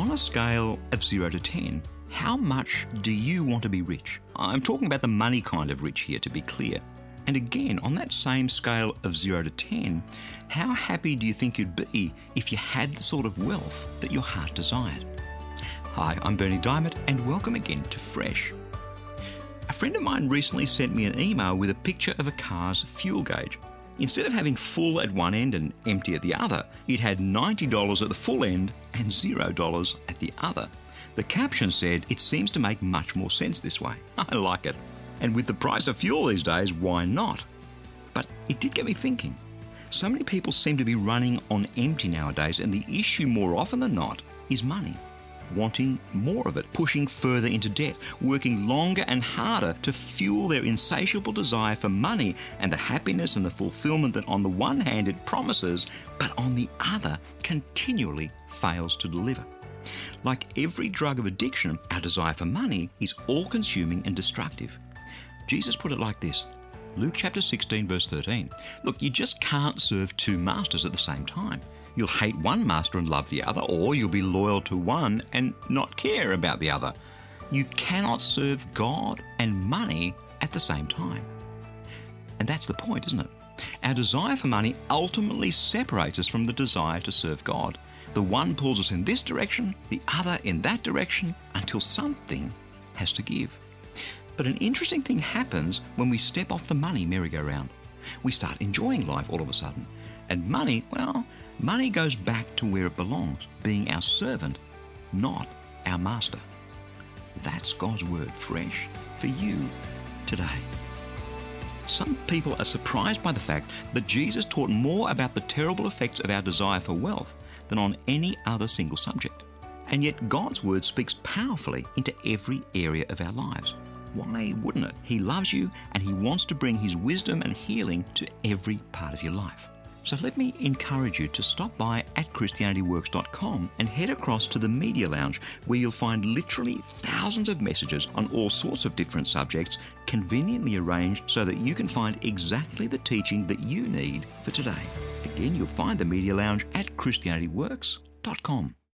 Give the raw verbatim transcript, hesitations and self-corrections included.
On a scale of zero to ten, how much do you want to be rich? I'm talking about the money kind of rich here, to be clear. And again, on that same scale of zero to ten, how happy do you think you'd be if you had the sort of wealth that your heart desired? Hi, I'm Berni Dymet, and welcome again to Fresh. A friend of mine recently sent me an email with a picture of a car's fuel gauge. Instead of having full at one end and empty at the other, it had ninety dollars at the full end and zero dollars at the other. The caption said, "It seems to make much more sense this way." I like it. And with the price of fuel these days, why not? But it did get me thinking. So many people seem to be running on empty nowadays, and the issue more often than not is money. Wanting more of it, pushing further into debt, working longer and harder to fuel their insatiable desire for money and the happiness and the fulfillment that on the one hand it promises, but on the other continually fails to deliver. Like every drug of addiction, our desire for money is all-consuming and destructive. Jesus put it like this, Luke chapter sixteen verse thirteen. Look, you just can't serve two masters at the same time. You'll hate one master and love the other, or you'll be loyal to one and not care about the other. You cannot serve God and money at the same time. And that's the point, isn't it? Our desire for money ultimately separates us from the desire to serve God. The one pulls us in this direction, the other in that direction, until something has to give. But an interesting thing happens when we step off the money merry-go-round. We start enjoying life all of a sudden. And money, well, money goes back to where it belongs, being our servant, not our master. That's God's word fresh for you today. Some people are surprised by the fact that Jesus taught more about the terrible effects of our desire for wealth than on any other single subject. And yet God's word speaks powerfully into every area of our lives. Why wouldn't it? He loves you and he wants to bring his wisdom and healing to every part of your life. So let me encourage you to stop by at Christianity Works dot com and head across to the Media Lounge, where you'll find literally thousands of messages on all sorts of different subjects, conveniently arranged so that you can find exactly the teaching that you need for today. Again, you'll find the Media Lounge at Christianity Works dot com.